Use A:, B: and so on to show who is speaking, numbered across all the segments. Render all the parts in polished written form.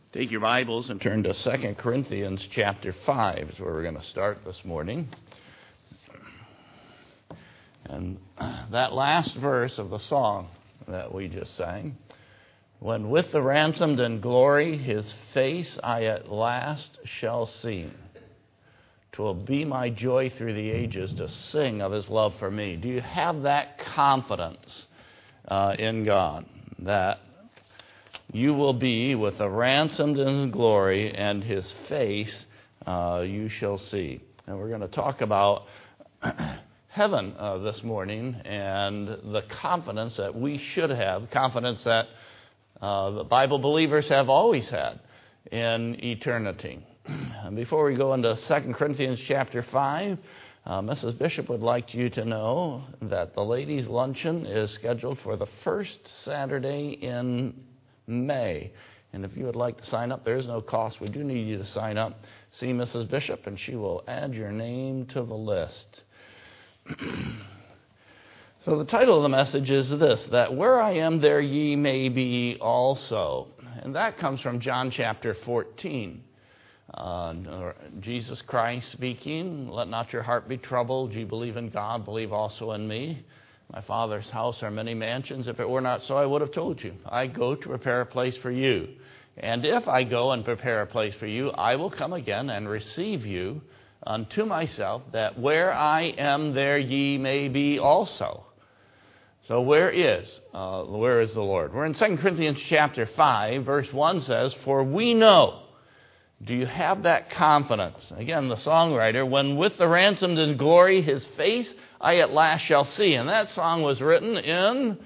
A: Take your Bibles and turn to 2 Corinthians chapter 5 is where we're going to start this morning. And that last verse of the song that we just sang, when with the ransomed in glory his face I at last shall see, 'twill be my joy through the ages to sing of his love for me. Do you have that confidence in God that you will be with the ransomed in glory, and his face you shall see? And we're going to talk about heaven this morning and the confidence that we should have, confidence that the Bible believers have always had in eternity. And before we go into 2 Corinthians chapter 5, Mrs. Bishop would like you to know that the ladies' luncheon is scheduled for the first Saturday in May. And if you would like to sign up, there is no cost. We do need you to sign up. See Mrs. Bishop, and she will add your name to the list. So the title of the message is this, that where I am, there ye may be also. And that comes from John chapter 14. Jesus Christ speaking, let not your heart be troubled. You believe in God, believe also in me. My Father's house are many mansions. If it were not so, I would have told you. I go to prepare a place for you. And if I go and prepare a place for you, I will come again and receive you unto myself, that where I am, there ye may be also. So where is the Lord? We're in 2 Corinthians chapter 5, verse 1 says, for we know. Do you have that confidence? Again, the songwriter, when with the ransomed in glory his face I at last shall see. And that song was written in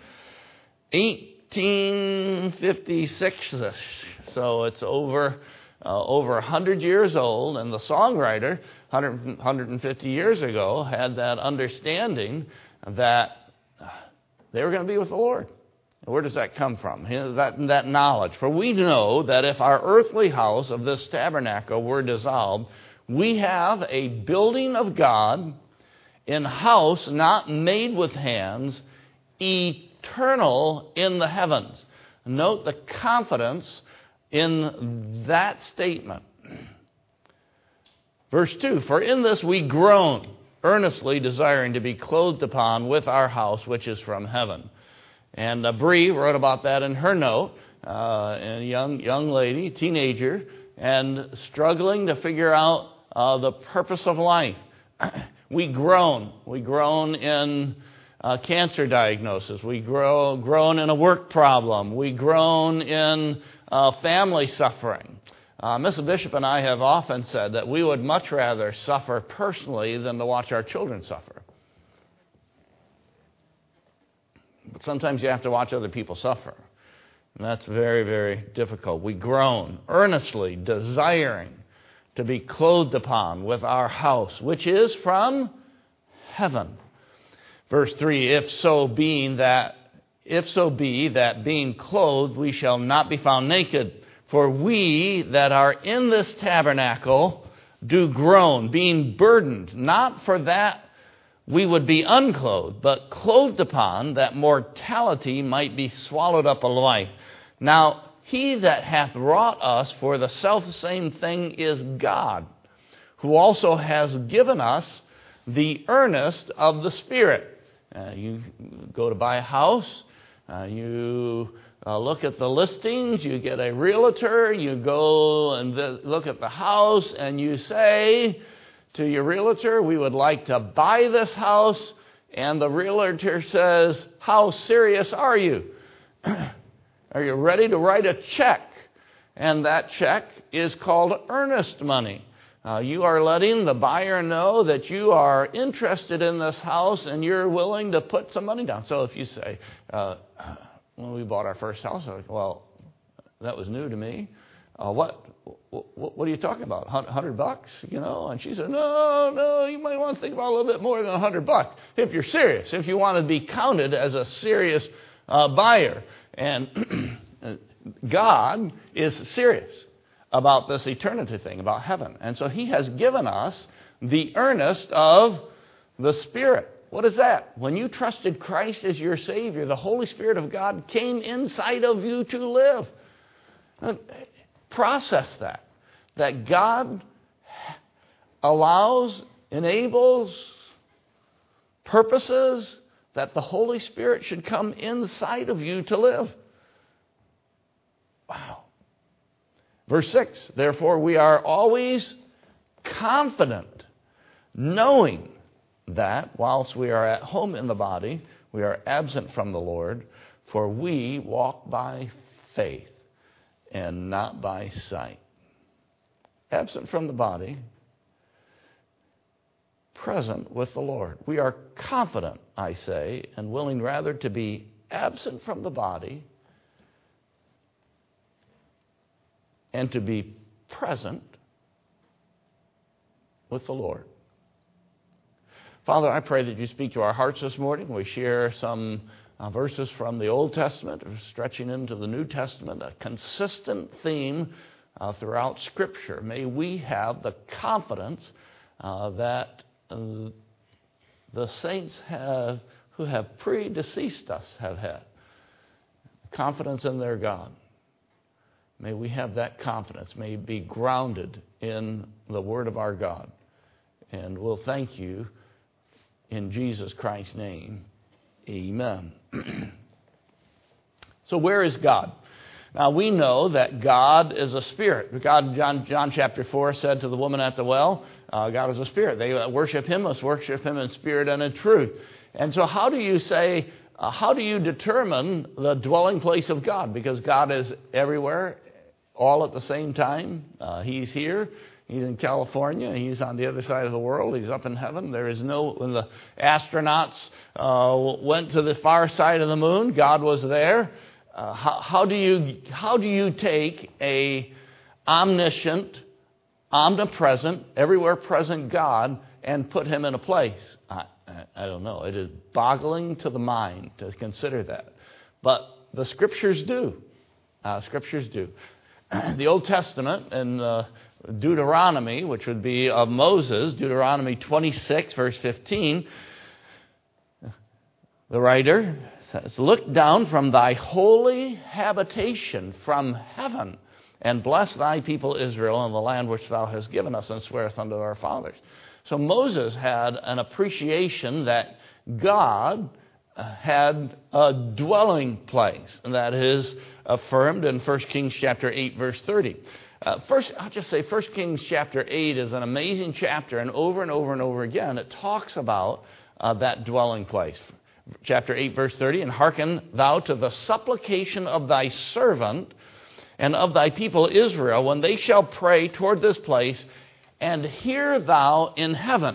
A: 1856. So it's over 100 years old. And the songwriter, 150 years ago, had that understanding that they were going to be with the Lord. Where does that come from? That knowledge. For we know that if our earthly house of this tabernacle were dissolved, we have a building of God in house not made with hands, eternal in the heavens. Note the confidence in that statement. Verse 2, for in this we groan, earnestly desiring to be clothed upon with our house which is from heaven. And Bree wrote about that in her note, a young lady, teenager, and struggling to figure out the purpose of life. We groan. We groan in cancer diagnosis. We groan in a work problem. We groan in family suffering. Mrs. Bishop and I have often said that we would much rather suffer personally than to watch our children suffer. But sometimes you have to watch other people suffer. And that's very, very difficult. We groan, earnestly desiring to be clothed upon with our house, which is from heaven. Verse 3, if so be that being clothed we shall not be found naked. For we that are in this tabernacle do groan, being burdened, not for that we would be unclothed, but clothed upon, that mortality might be swallowed up of life. Now, he that hath wrought us for the selfsame thing is God, who also has given us the earnest of the Spirit. You go to buy a house, you look at the listings, you get a realtor, you go and look at the house, and you say to your realtor, we would like to buy this house. And the realtor says, how serious are you? Are you ready to write a check? And that check is called earnest money. You are letting the buyer know that you are interested in this house and you're willing to put some money down. So if you say, when we bought our first house, I was like, well, that was new to me. What are you talking about? $100, And she said, no, you might want to think about a little bit more than $100. If you're serious, if you want to be counted as a serious buyer. And God is serious about this eternity thing, about heaven. And so he has given us the earnest of the Spirit. What is that? When you trusted Christ as your Savior, the Holy Spirit of God came inside of you to live. process that God allows, enables, purposes that the Holy Spirit should come inside of you to live. Wow. Verse 6, therefore we are always confident, knowing that whilst we are at home in the body, we are absent from the Lord, for we walk by faith and not by sight. Absent from the body, present with the Lord. We are confident, I say, and willing rather to be absent from the body and to be present with the Lord. Father, I pray that you speak to our hearts this morning. We share some verses from the Old Testament, stretching into the New Testament, a consistent theme throughout Scripture. May we have the confidence that the saints who have predeceased us have had. Confidence in their God. May we have that confidence. May it be grounded in the Word of our God. And we'll thank you in Jesus Christ's name. Amen. So where is God? Now we know that God is a spirit. God, John chapter 4 said to the woman at the well, God is a spirit. They that worship him must worship him in spirit and in truth. And so how do you determine the dwelling place of God? Because God is everywhere, all at the same time. He's here. He's in California. He's on the other side of the world. He's up in heaven. When the astronauts went to the far side of the moon, God was there. How do you take a omniscient, omnipresent, everywhere present God and put him in a place? I don't know. It is boggling to the mind to consider that. But the Scriptures do. Scriptures do. The Old Testament and Deuteronomy, which would be of Moses, Deuteronomy 26, verse 15, the writer says, look down from thy holy habitation from heaven and bless thy people Israel in the land which thou hast given us and swearest unto our fathers. So Moses had an appreciation that God had a dwelling place, and that is affirmed in 1 Kings chapter 8, verse 30. I'll just say 1 Kings chapter 8 is an amazing chapter, and over and over and over again it talks about that dwelling place. Chapter 8, verse 30, and hearken thou to the supplication of thy servant and of thy people Israel when they shall pray toward this place, and hear thou in heaven.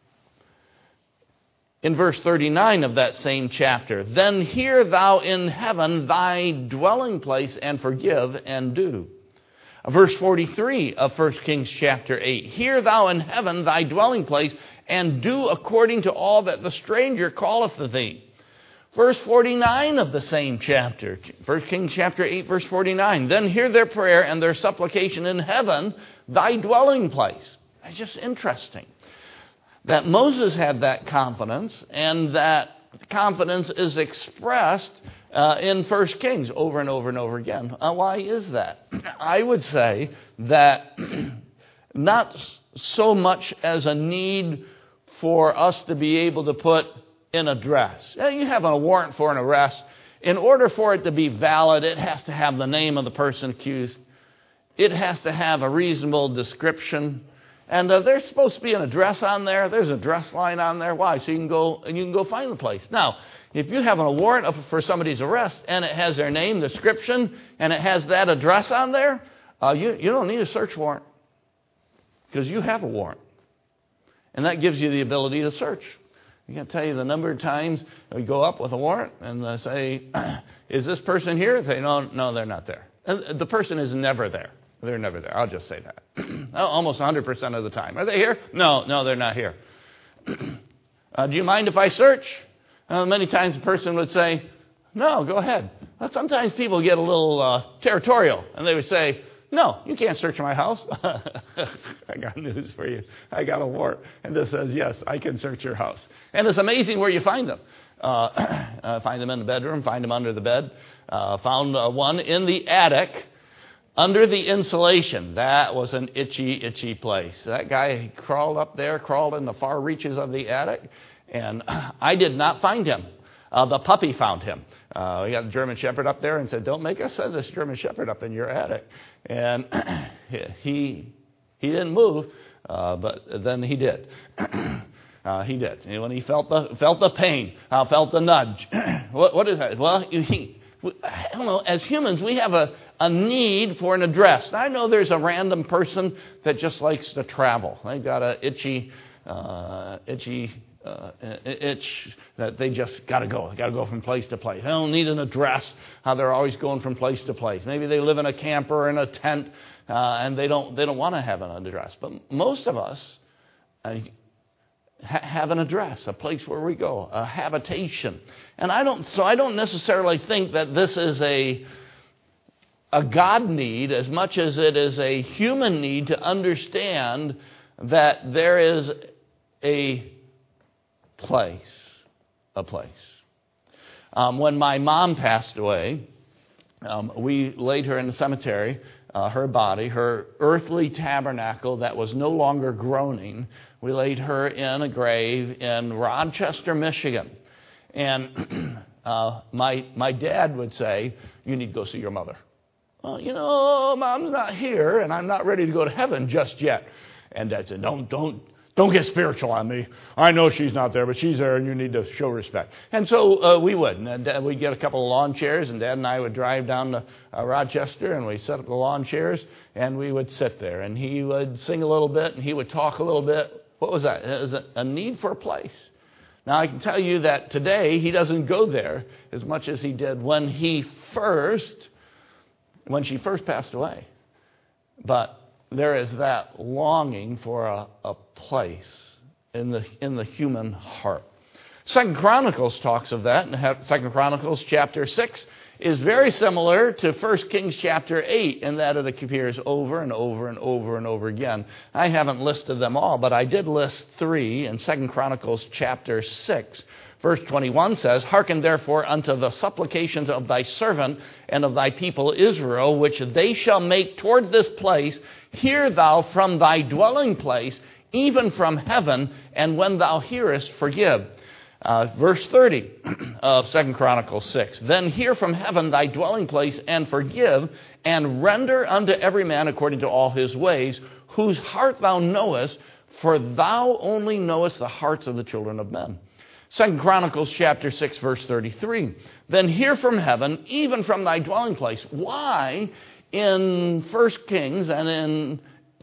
A: In verse 39 of that same chapter, then hear thou in heaven thy dwelling place, and forgive and do. Verse 43 of 1 Kings chapter 8, hear thou in heaven thy dwelling place, and do according to all that the stranger calleth to thee. Verse 49 of the same chapter, 1 Kings chapter 8, verse 49, then hear their prayer and their supplication in heaven, thy dwelling place. It's just interesting that Moses had that confidence, and that confidence is expressed in 1 Kings over and over and over again. Why is that? I would say that not so much as a need for us to be able to put in address. You have a warrant for an arrest. In order for it to be valid, it has to have the name of the person accused. It has to have a reasonable description. And there's supposed to be an address on there. There's an address line on there. Why? So you can go find the place. Now, if you have a warrant for somebody's arrest and it has their name, description, and it has that address on there, you don't need a search warrant because you have a warrant. And that gives you the ability to search. I can't tell you the number of times we go up with a warrant and they say, is this person here? They say, no, they're not there. And the person is never there. They're never there. I'll just say that. Almost 100% of the time. Are they here? No, they're not here. Do you mind if I search? Many times a person would say, no, go ahead. But sometimes people get a little territorial and they would say, no, you can't search my house. I got news for you. I got a warrant. And this says, yes, I can search your house. And it's amazing where you find them. Find them in the bedroom, find them under the bed. Found one in the attic. under the insulation. That was an itchy place. That guy crawled up there, crawled in the far reaches of the attic, and I did not find him. The puppy found him. We got a German Shepherd up there and said, "Don't make us send this German Shepherd up in your attic." And he didn't move, but then he did. He did. And when he felt the pain, felt the nudge. What is that? Well, I don't know. As humans, we have a need for an address. Now, I know there's a random person that just likes to travel. They've got an itch that they just got to go. They got to go from place to place. They don't need an address. They're always going from place to place. Maybe they live in a camper or in a tent, and they don't want to have an address. But most of us have an address, a place where we go, a habitation. And I don't necessarily think that this is a God need as much as it is a human need to understand that there is a place. When my mom passed away, we laid her in the cemetery, her body, her earthly tabernacle that was no longer groaning. We laid her in a grave in Rochester, Michigan. And my dad would say, "You need to go see your mother." Well, Mom's not here, and I'm not ready to go to heaven just yet. And Dad said, Don't get spiritual on me. I know she's not there, but she's there, and you need to show respect. And so we would. And we'd get a couple of lawn chairs, and Dad and I would drive down to Rochester, and we set up the lawn chairs, and we would sit there. And he would sing a little bit, and he would talk a little bit. What was that? It was a need for a place. Now, I can tell you that today he doesn't go there as much as he did when she first passed away. But there is that longing for a place in the human heart. 2 Chronicles talks of that. 2 Chronicles chapter 6 is very similar to 1 Kings chapter 8 in that it appears over and over and over and over again. I haven't listed them all, but I did list 3 in 2 Chronicles chapter 6. Verse 21 says, "Hearken therefore unto the supplications of thy servant and of thy people Israel, which they shall make toward this place. Hear thou from thy dwelling place, even from heaven, and when thou hearest, forgive." Verse 30 of 2 Chronicles 6, "Then hear from heaven thy dwelling place, and forgive, and render unto every man according to all his ways, whose heart thou knowest, for thou only knowest the hearts of the children of men." 2 Chronicles chapter 6, verse 33, "Then hear from heaven, even from thy dwelling place." Why in 1 Kings and in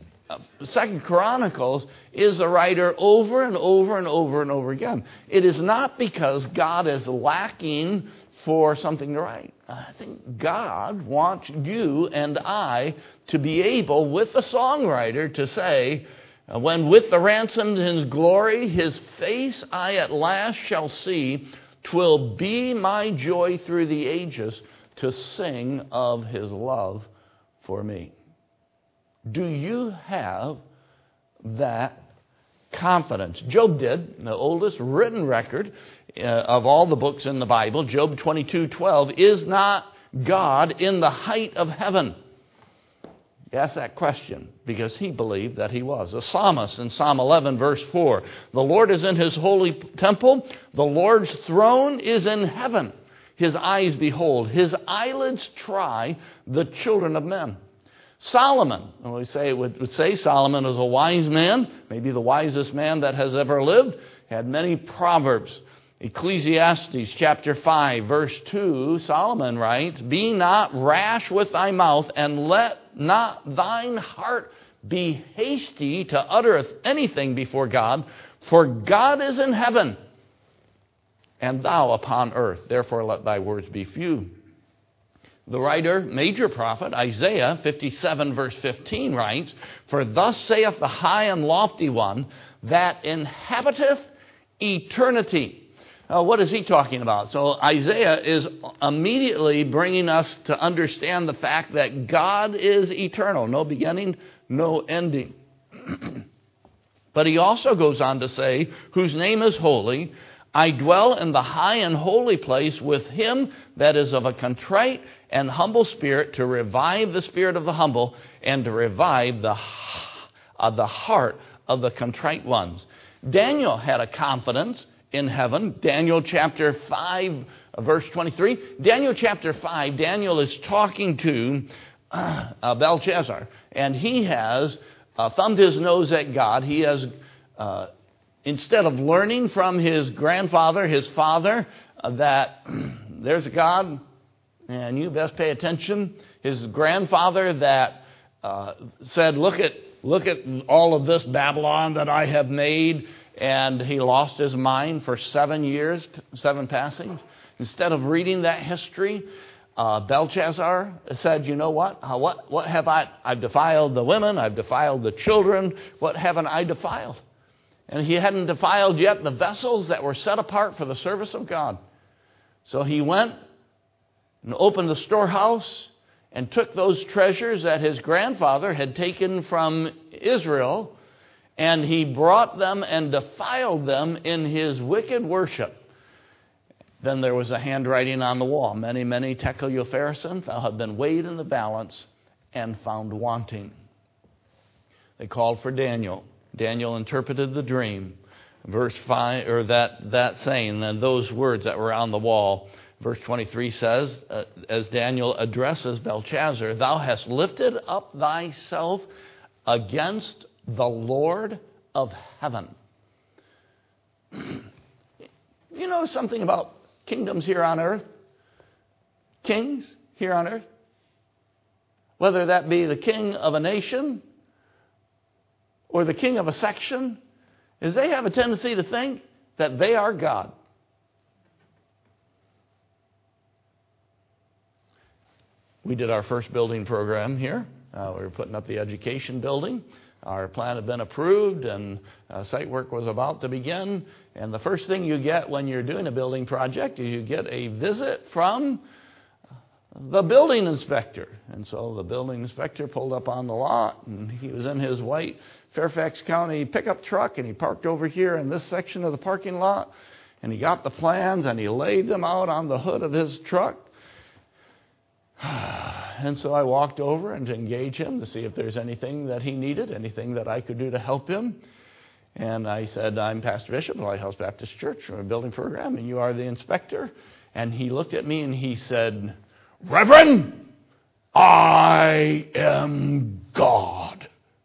A: 2 Chronicles is the writer over and over and over and over again? It is not because God is lacking for something to write. I think God wants you and I to be able, with the songwriter, to say, "When with the ransomed in his glory, his face I at last shall see, 'twill be my joy through the ages to sing of his love for me." Do you have that confidence? Job did. The oldest written record of all the books in the Bible, Job 22:12, "Is not God in the height of heaven?" He asked that question because he believed that he was. The psalmist in Psalm 11, verse 4, "The Lord is in his holy temple. The Lord's throne is in heaven. His eyes behold, his eyelids try the children of men." Solomon, would say Solomon is a wise man, maybe the wisest man that has ever lived, had many proverbs. Ecclesiastes chapter 5, verse 2, Solomon writes, "Be not rash with thy mouth, and let not thine heart be hasty to utter anything before God, for God is in heaven, and thou upon earth. Therefore let thy words be few." The writer, major prophet, Isaiah 57, verse 15 writes, "For thus saith the high and lofty one that inhabiteth eternity." What is he talking about? So Isaiah is immediately bringing us to understand the fact that God is eternal. No beginning, no ending. But he also goes on to say, "Whose name is holy. I dwell in the high and holy place with him that is of a contrite and humble spirit, to revive the spirit of the humble and to revive the heart of the contrite ones. Daniel had a confidence in heaven. Daniel chapter 5, verse 23. Daniel chapter 5, Daniel is talking to Belshazzar, and he has thumbed his nose at God. He has, instead of learning from his grandfather, his father, that there's a God and you best pay attention. His grandfather that said, look at all of this Babylon that I have made, and he lost his mind for 7 years, 7 passings. Instead of reading that history, Belshazzar said, you know what? What have I've defiled the women, I've defiled the children. What haven't I defiled? And he hadn't defiled yet the vessels that were set apart for the service of God. So he went and opened the storehouse and took those treasures that his grandfather had taken from Israel, and he brought them and defiled them in his wicked worship. Then there was a handwriting on the wall. Many, many tekel upharsin, thou have been weighed in the balance and found wanting. They called for Daniel. Daniel interpreted the dream. Verse 5, or that saying, and those words that were on the wall. Verse 23 says, as Daniel addresses Belshazzar, thou hast lifted up thyself against the Lord of heaven. You know something about kingdoms here on earth? Kings here on earth? Whether that be the king of a nation or the king of a section, is they have a tendency to think that they are God. We did our first building program here. We were putting up the education building. Our plan had been approved, and site work was about to begin. And the first thing you get when you're doing a building project is you get a visit from the building inspector. And so the building inspector pulled up on the lot, and he was in his white Fairfax County pickup truck, and he parked over here in this section of the parking lot. And he got the plans, and he laid them out on the hood of his truck. And so I walked over and to engage him to see if there's anything that he needed, anything that I could do to help him. And I said, I'm Pastor Bishop of Lighthouse Baptist Church from a building program, and you are the inspector. And he looked at me and he said, Reverend, I am God.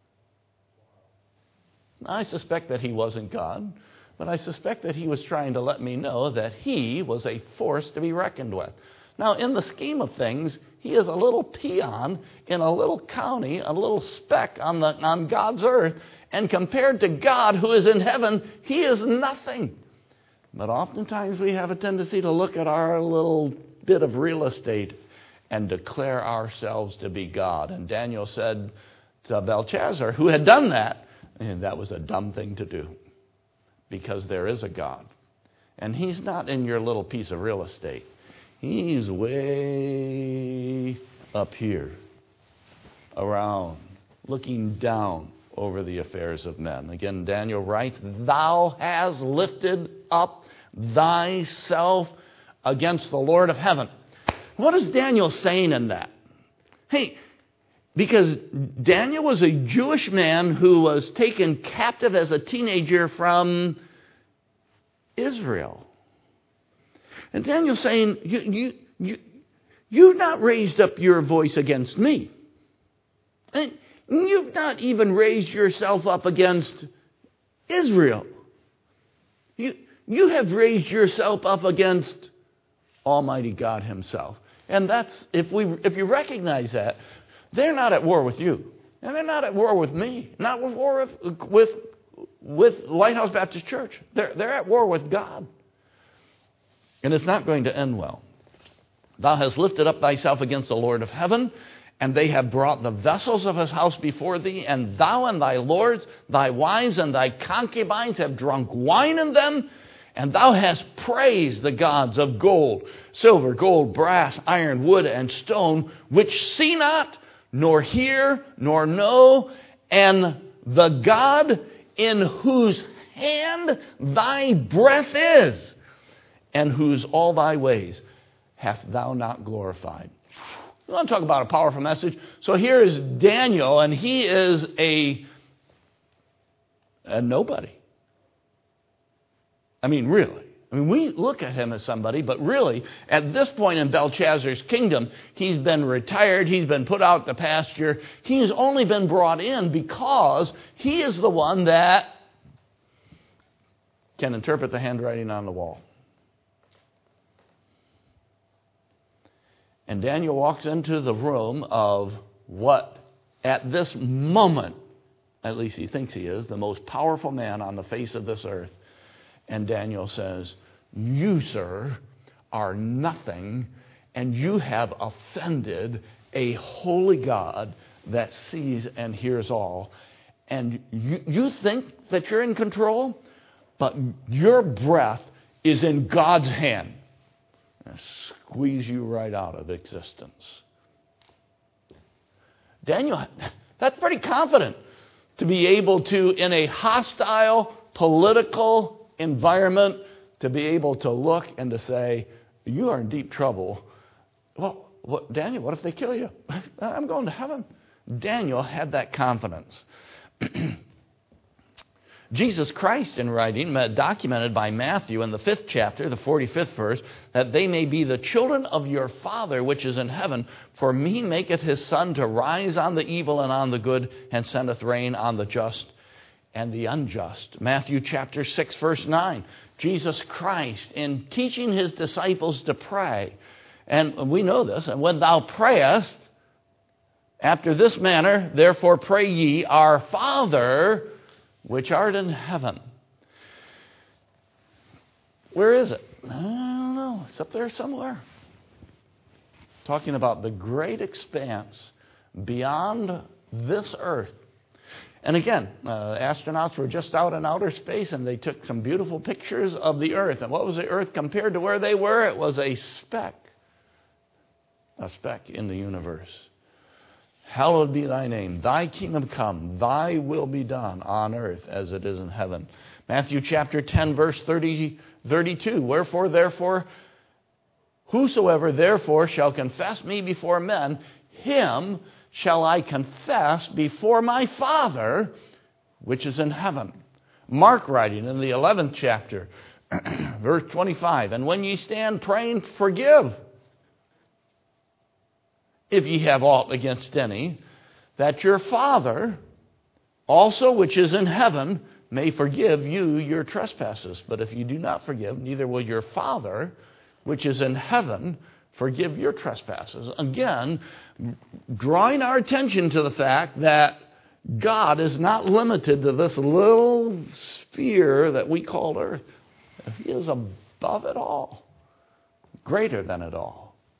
A: I suspect that he wasn't God, but I suspect that he was trying to let me know that he was a force to be reckoned with. Now, in the scheme of things, he is a little peon in a little county, a little speck on God's earth. And compared to God who is in heaven, he is nothing. But oftentimes we have a tendency to look at our little bit of real estate and declare ourselves to be God. And Daniel said to Belshazzar, who had done that, and that was a dumb thing to do, because there is a God. And he's not in your little piece of real estate. He's way up here, around, looking down over the affairs of men. Again, Daniel writes, thou hast lifted up thyself against the Lord of heaven. What is Daniel saying in that? Hey, because Daniel was a Jewish man who was taken captive as a teenager from Israel. And Daniel's saying, you've not raised up your voice against me. And you've not even raised yourself up against Israel. You have raised yourself up against Almighty God himself. And that's, if you recognize that, they're not at war with you. And they're not at war with me. Not at war with Lighthouse Baptist Church. They're at war with God. And it's not going to end well. Thou hast lifted up thyself against the Lord of heaven, and they have brought the vessels of his house before thee, and thou and thy lords, thy wives and thy concubines have drunk wine in them, and thou hast praised the gods of gold, silver, gold, brass, iron, wood, and stone, which see not, nor hear, nor know, and the God in whose hand thy breath is. and whose all thy ways hast thou not glorified. You want to talk about a powerful message? So here is Daniel, and he is a nobody. I mean, really. We look at him as somebody, but really, at this point in Belshazzar's kingdom, he's been retired, he's been put out to pasture. He has only been brought in because he is the one that can interpret the handwriting on the wall. And Daniel walks into the room of what, at this moment, at least he thinks he is, the most powerful man on the face of this earth. And Daniel says, you, sir, are nothing, and you have offended a holy God that sees and hears all. And you think that you're in control, but your breath is in God's hand. And squeeze you right out of existence. Daniel, that's pretty confident to be able to, in a hostile political environment, to be able to look and to say, you are in deep trouble. Well, Daniel, what if they kill you? I'm going to heaven. Daniel had that confidence. Jesus Christ in writing, documented by Matthew in the 5th chapter, the 45th verse, that they may be the children of your Father which is in heaven, for he maketh his sun to rise on the evil and on the good, and sendeth rain on the just and the unjust. Matthew chapter 6 verse 9, Jesus Christ in teaching his disciples to pray, and we know this, and when thou prayest, after this manner, therefore pray ye, our Father which art in heaven. Where is it? I don't know. It's up there somewhere. Talking about the great expanse beyond this earth. And again, astronauts were just out in outer space, and they took some beautiful pictures of the earth. And what was the earth compared to where they were? It was a speck in the universe. Hallowed be thy name. Thy kingdom come. Thy will be done on earth as it is in heaven. Matthew chapter 10, verse 32. Wherefore, therefore, whosoever therefore shall confess me before men, him shall I confess before my Father which is in heaven. Mark writing in the 11th chapter, verse 25. And when ye stand praying, forgive, if ye have aught against any, that your Father also which is in heaven may forgive you your trespasses. But if you do not forgive, neither will your Father which is in heaven forgive your trespasses. Again, drawing our attention to the fact that God is not limited to this little sphere that we call earth. He is above it all, greater than it all.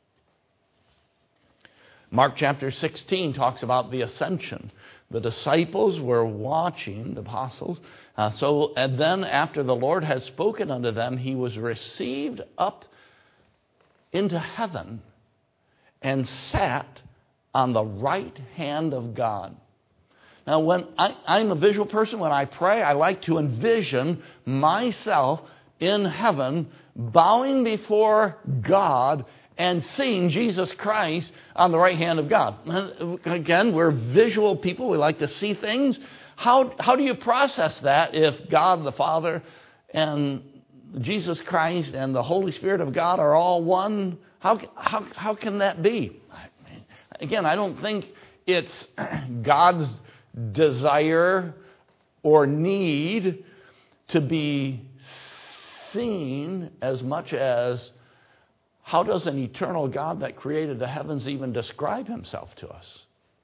A: Mark chapter 16 talks about the ascension. The disciples were watching, the apostles. And then after the Lord had spoken unto them, he was received up into heaven and sat on the right hand of God. Now, when I'm a visual person, when I pray, I like to envision myself in heaven, bowing before God and seeing Jesus Christ on the right hand of God. Again, we're visual people. We like to see things. How do you process that if God the Father and Jesus Christ and the Holy Spirit of God are all one? How can that be? Again, I don't think it's God's desire or need to be seen as much as how does an eternal God that created the heavens even describe himself to us?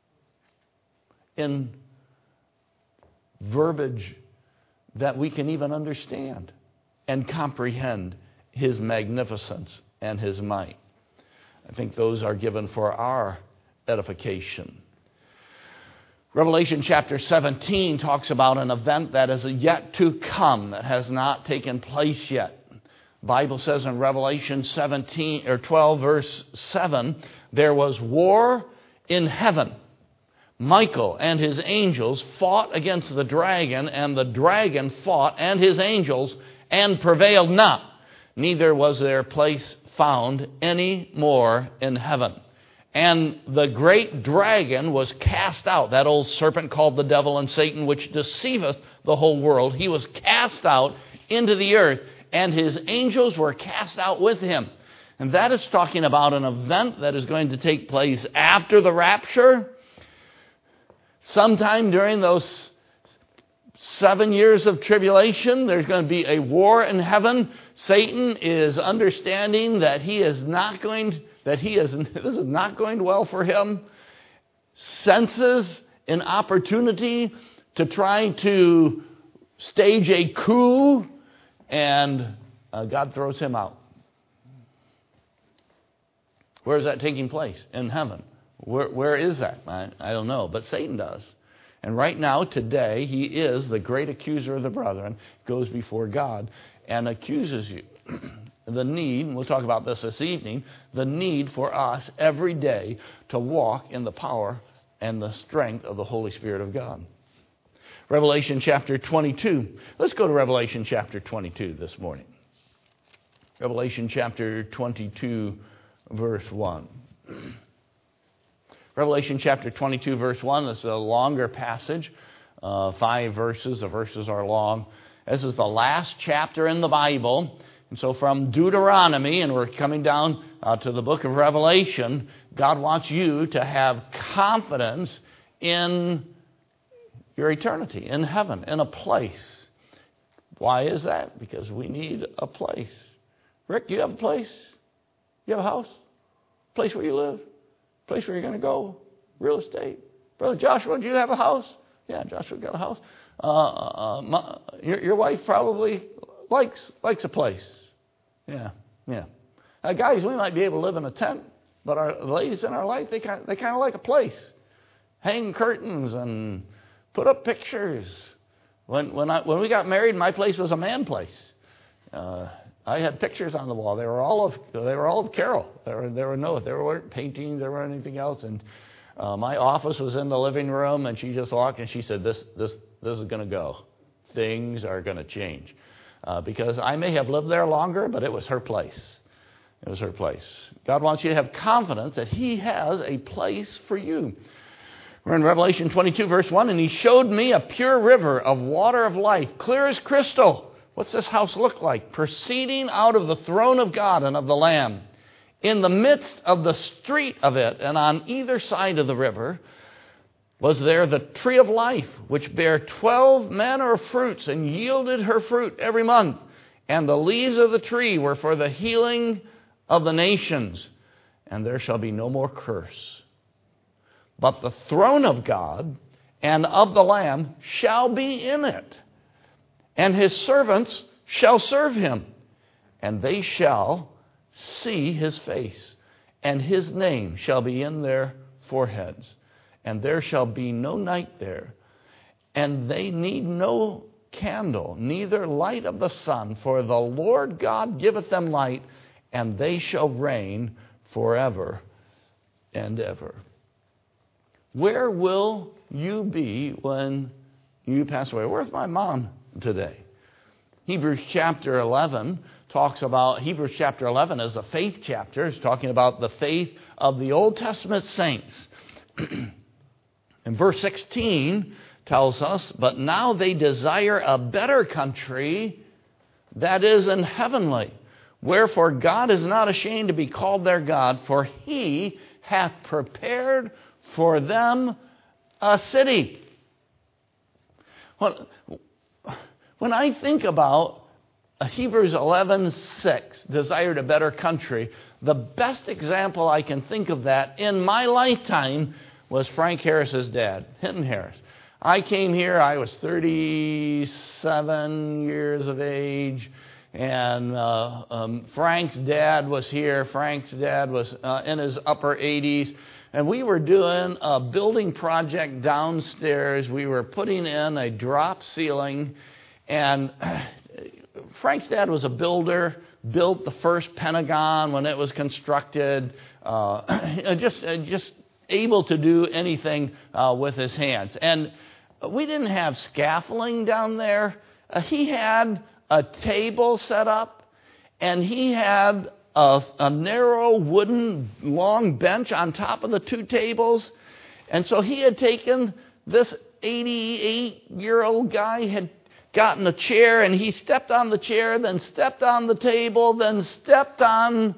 A: In verbiage that we can even understand and comprehend his magnificence and his might. I think those are given for our edification. Revelation chapter 17 talks about an event that is yet to come, that has not taken place yet. The Bible says in Revelation 12 verse 7, there was war in heaven. Michael and his angels fought against the dragon, and the dragon fought and his angels and prevailed not. neither was their place found any more in heaven. And the great dragon was cast out, that old serpent called the devil and Satan, which deceiveth the whole world. He was cast out into the earth, and his angels were cast out with him. And that is talking about an event that is going to take place after the rapture. Sometime during those 7 years of tribulation, there's going to be a war in heaven. Satan is understanding that this is not going well for him. Senses an opportunity to try to stage a coup, and God throws him out. Where is that taking place? In heaven. Where is that? I don't know, but Satan does. And right now, today, he is the great accuser of the brethren, goes before God and accuses you. The need, and we'll talk about this evening, the need for us every day to walk in the power and the strength of the Holy Spirit of God. Revelation chapter 22. Let's go to Revelation chapter 22 this morning. Revelation chapter 22, verse 1. Revelation chapter 22, verse 1. This is a longer passage, 5 verses. The verses are long. This is the last chapter in the Bible. And so from Deuteronomy, and we're coming down to the book of Revelation, God wants you to have confidence in your eternity, in heaven, in a place. Why is that? Because we need a place. Rick, do you have a place? You have a house? A place where you live? A place where you're going to go? Real estate? Brother Joshua, do you have a house? Yeah, Joshua got a house. Your wife probably likes a place. Yeah. Guys, we might be able to live in a tent, but the ladies in our life, they kind of like a place. Hang curtains and put up pictures. When we got married, my place was a man place. I had pictures on the wall. They were all of Carol. There weren't paintings, there weren't anything else. And my office was in the living room, and she just walked and she said, "This is going to go. Things are going to change." Because I may have lived there longer, but it was her place. It was her place. God wants you to have confidence that He has a place for you. We're in Revelation 22, verse 1, and He showed me a pure river of water of life, clear as crystal. What's this house look like? Proceeding out of the throne of God and of the Lamb. In the midst of the street of it, and on either side of the river, was there the tree of life, which bare 12 manner of fruits, and yielded her fruit every month. And the leaves of the tree were for the healing of the nations. And there shall be no more curse. But the throne of God and of the Lamb shall be in it. And His servants shall serve Him. And they shall see His face. And His name shall be in their foreheads. And there shall be no night there. And they need no candle, neither light of the sun. For the Lord God giveth them light, and they shall reign forever and ever. Where will you be when you pass away? Where's my mom today? Hebrews chapter 11 talks about, Hebrews chapter 11 is a faith chapter. It's talking about the faith of the Old Testament saints. And verse 16 tells us, but now they desire a better country, that is in heavenly. Wherefore God is not ashamed to be called their God, for He hath prepared for them a city. When I think about Hebrews 11:6, desired a better country, the best example I can think of that in my lifetime was Frank Harris's dad, Hinton Harris. I came here, I was 37 years of age, and Frank's dad was here. Frank's dad was in his upper 80s, and we were doing a building project downstairs. We were putting in a drop ceiling, and Frank's dad was a builder, built the first Pentagon when it was constructed, just able to do anything with his hands. And we didn't have scaffolding down there. He had a table set up, And he had a narrow wooden long bench on top of the two tables. And so he had taken this 88-year-old guy, had gotten a chair, and he stepped on the chair, then stepped on the table, then stepped on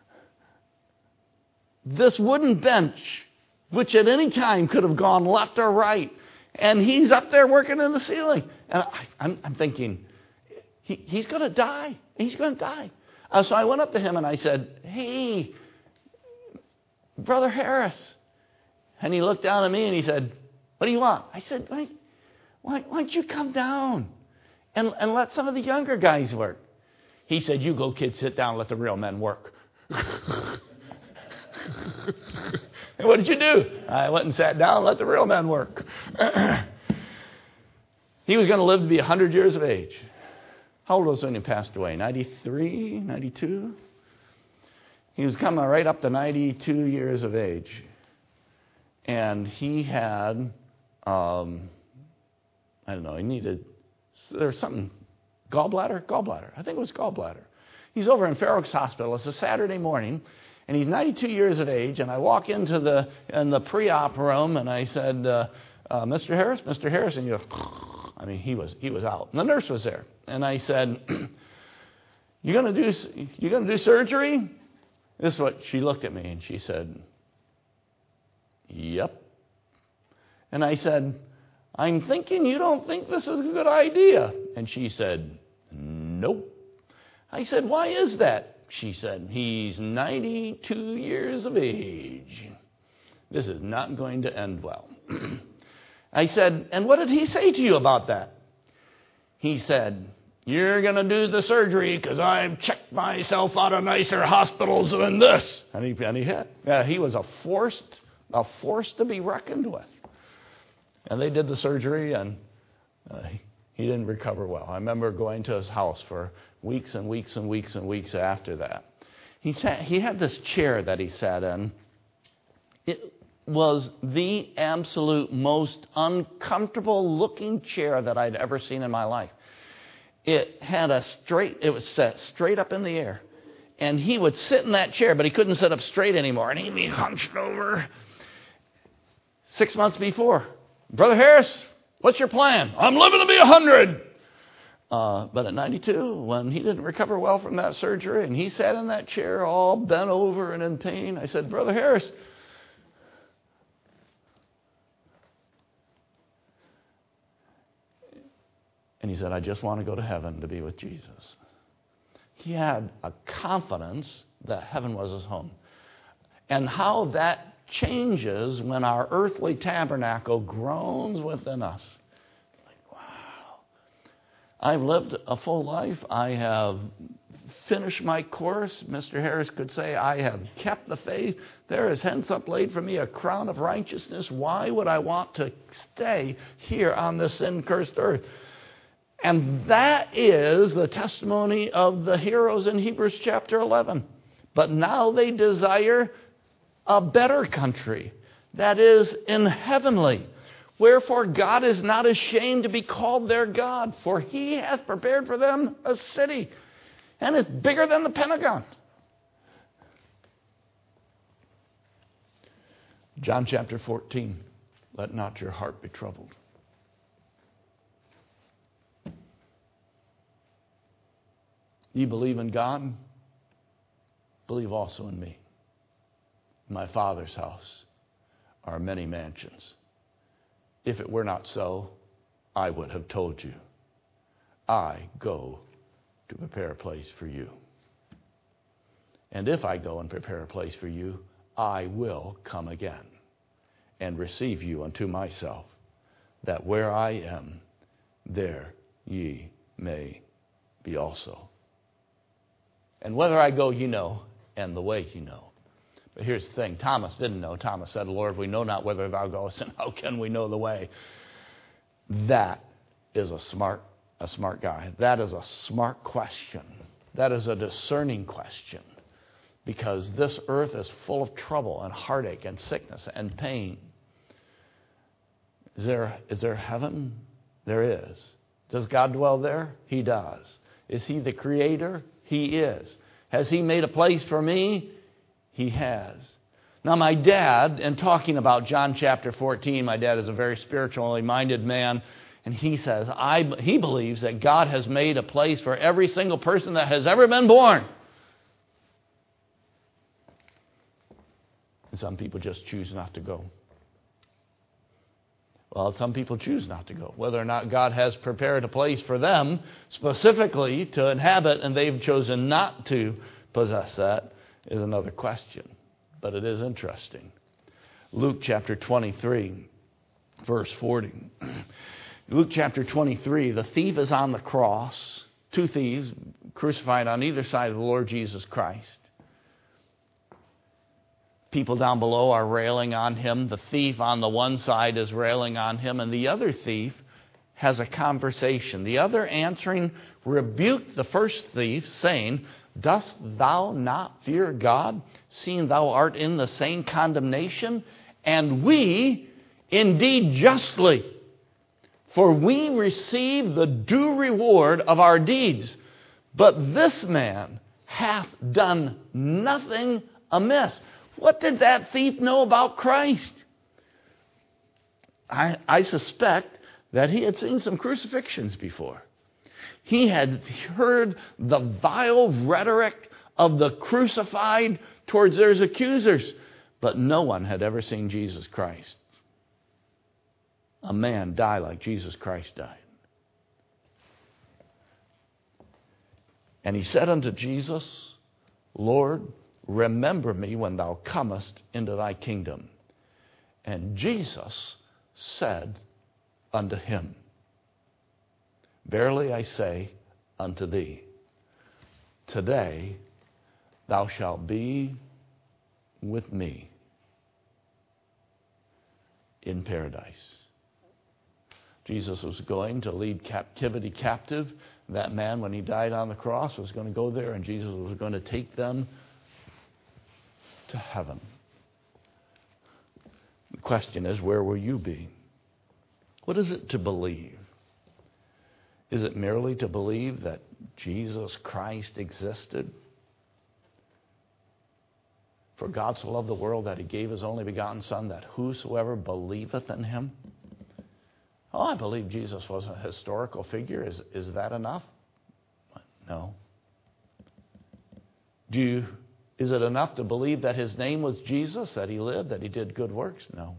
A: this wooden bench, which at any time could have gone left or right. And he's up there working in the ceiling. And I'm thinking, he's going to die. He's going to die. So I went up to him and I said, "Hey, Brother Harris." And he looked down at me and he said, "What do you want?" I said, why don't you come down and let some of the younger guys work? He said, "You go, kid, sit down, let the real men work." And what did you do? I went and sat down and let the real men work. He was going to live to be 100 years of age. How old was he when he passed away? 93, 92? He was coming right up to 92 years of age. And he had, I don't know, there's something, gallbladder. I think it was gallbladder. He's over in Fair Oaks Hospital. It's a Saturday morning, and he's 92 years of age. And I walk into the pre-op room, and I said, Mr. Harris, and he was out. And the nurse was there. And I said, you gonna do surgery? This is what she looked at me and she said, "Yep." And I said, "I'm thinking you don't think this is a good idea." And she said, "Nope." I said, "Why is that?" She said, "He's 92 years of age. This is not going to end well." I said, "And what did he say to you about that?" He said, "You're going to do the surgery because I've checked myself out of nicer hospitals than this." And he had. Yeah, he was a force to be reckoned with. And they did the surgery, and he didn't recover well. I remember going to his house for weeks and weeks and weeks and weeks after that. He had this chair that he sat in. It was the absolute most uncomfortable looking chair that I'd ever seen in my life. It was set straight up in the air. And he would sit in that chair, but he couldn't sit up straight anymore. And he'd be hunched over. 6 months before, "Brother Harris, what's your plan?" "I'm living to be 100. But at 92, when he didn't recover well from that surgery, and he sat in that chair all bent over and in pain, I said, "Brother Harris, and he said, "I just want to go to heaven to be with Jesus." He had a confidence that heaven was his home. And how that changes when our earthly tabernacle groans within us. Like, wow. I've lived a full life. I have finished my course. Mr. Harris could say, "I have kept the faith. There is hence up laid for me a crown of righteousness. Why would I want to stay here on this sin-cursed earth?" And that is the testimony of the heroes in Hebrews chapter 11. But now they desire a better country, that is, in heavenly. Wherefore God is not ashamed to be called their God, for he hath prepared for them a city, and it's bigger than the Pentagon. John chapter 14, "Let not your heart be troubled." You believe in God? Believe also in me. In my Father's house are many mansions. If it were not so, I would have told you. I go to prepare a place for you. And if I go and prepare a place for you, I will come again and receive you unto myself, that where I am, there ye may be also. And whether I go, you know, and the way you know. But here's the thing. Thomas didn't know. Thomas said, "Lord, we know not whither thou goest, and how can we know the way?" That is a smart guy. That is a smart question. That is a discerning question. Because this earth is full of trouble and heartache and sickness and pain. Is there heaven? There is. Does God dwell there? He does. Is he the creator? He is. Has He made a place for me? He has. Now my dad, in talking about John chapter 14, my dad is a very spiritually minded man, and he says, he believes that God has made a place for every single person that has ever been born. And some people just choose not to go. Well, some people choose not to go. Whether or not God has prepared a place for them specifically to inhabit and they've chosen not to possess that is another question. But it is interesting. Luke chapter 23, verse 40. Luke chapter 23, the thief is on the cross. Two thieves crucified on either side of the Lord Jesus Christ. People down below are railing on him. The thief on the one side is railing on him, and the other thief has a conversation. The other answering rebuked the first thief, saying, Dost thou not fear God, seeing thou art in the same condemnation? And we indeed justly, for we receive the due reward of our deeds. But this man hath done nothing amiss. What did that thief know about Christ? I suspect that he had seen some crucifixions before. He had heard the vile rhetoric of the crucified towards their accusers, but no one had ever seen Jesus Christ. A man die like Jesus Christ died. And he said unto Jesus, Lord, remember me when thou comest into thy kingdom. And Jesus said unto him, Verily I say unto thee, today thou shalt be with me in paradise. Jesus was going to lead captivity captive. That man, when he died on the cross, was going to go there, and Jesus was going to take them to heaven. The question is, where will you be? What is it to believe? Is it merely to believe that Jesus Christ existed? For God so loved the world that he gave his only begotten Son, that whosoever believeth in him. Oh, I believe Jesus was a historical figure. Is that enough? No. Is it enough to believe that his name was Jesus, that he lived, that he did good works? No.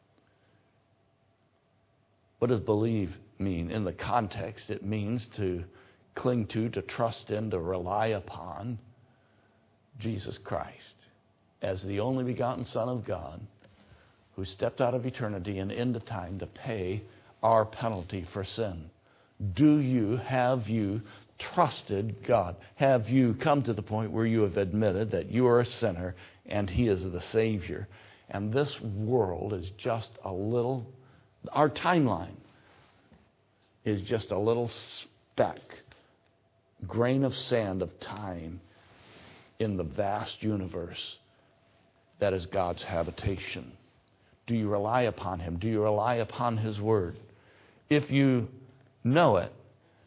A: What does believe mean? In the context, it means to cling to trust in, to rely upon Jesus Christ as the only begotten Son of God, who stepped out of eternity and into time to pay our penalty for sin. Have you trusted God? Have you come to the point where you have admitted that you are a sinner and he is the Savior? And this world is just a little, our timeline is just a little speck, grain of sand of time in the vast universe that is God's habitation. Do you rely upon him? Do you rely upon his word? If you know it,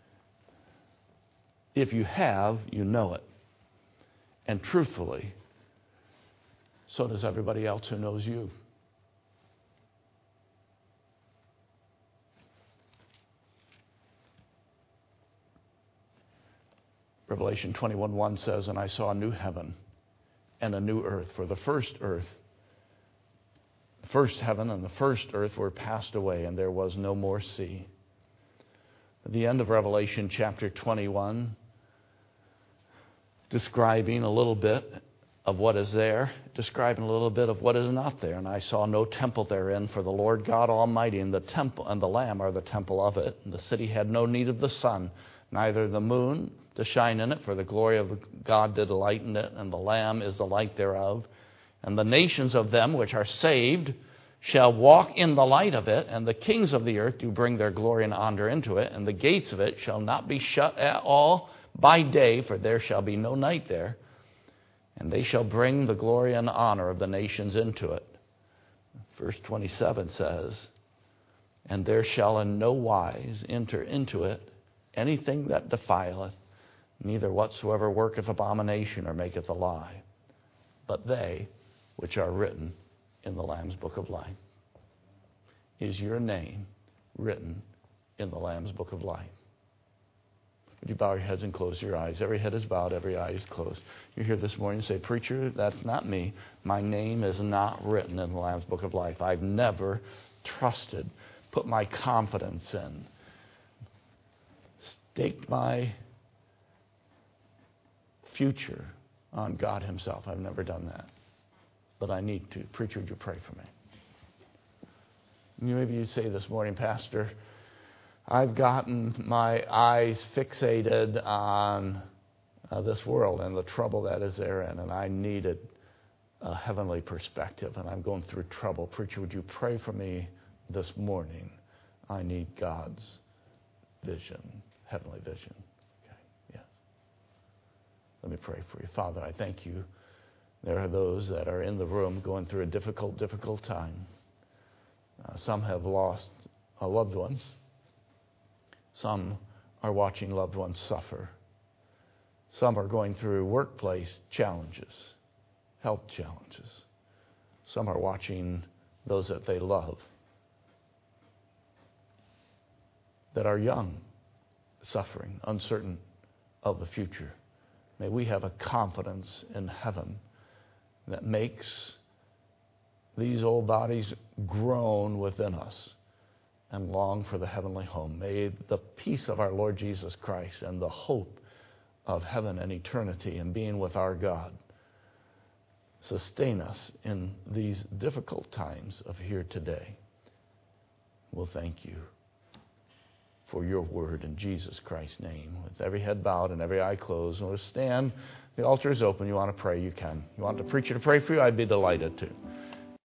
A: if you have, you know it. And truthfully, so does everybody else who knows you. Revelation 21:1 says, And I saw a new heaven and a new earth. For the first heaven and the first earth were passed away, and there was no more sea. At the end of Revelation chapter 21, describing a little bit of what is there, describing a little bit of what is not there. And I saw no temple therein, for the Lord God Almighty and the temple and the Lamb are the temple of it. And the city had no need of the sun, neither the moon to shine in it, for the glory of God did lighten it, and the Lamb is the light thereof. And the nations of them which are saved shall walk in the light of it, and the kings of the earth do bring their glory and honor into it, and the gates of it shall not be shut at all by day, for there shall be no night there. And they shall bring the glory and honor of the nations into it. Verse 27 says, And there shall in no wise enter into it anything that defileth, neither whatsoever worketh abomination or maketh a lie, but they which are written in the Lamb's book of life. Is your name written in the Lamb's book of life? Would you bow your heads and close your eyes? Every head is bowed, every eye is closed. You're here this morning and say, preacher, that's not me. My name is not written in the Lamb's book of life. I've never trusted, put my confidence in, staked my future on God himself. I've never done that. But I need to. Preacher, would you pray for me? Maybe you say this morning, Pastor, I've gotten my eyes fixated on this world and the trouble that is therein, and I needed a heavenly perspective, and I'm going through trouble. Preacher, would you pray for me this morning? I need God's vision, heavenly vision. Okay, yes. Let me pray for you. Father, I thank you. There are those that are in the room going through a difficult time. Some have lost loved ones. Some are watching loved ones suffer. Some are going through workplace challenges, health challenges. Some are watching those that they love, that are young, suffering, uncertain of the future. May we have a confidence in heaven that makes these old bodies groan within us and long for the heavenly home. May the peace of our Lord Jesus Christ and the hope of heaven and eternity and being with our God sustain us in these difficult times of here today. We'll thank you for your word in Jesus Christ's name. With every head bowed and every eye closed, and we'll stand. The altar is open. You want to pray, you can. You want the preacher to pray for you? I'd be delighted to.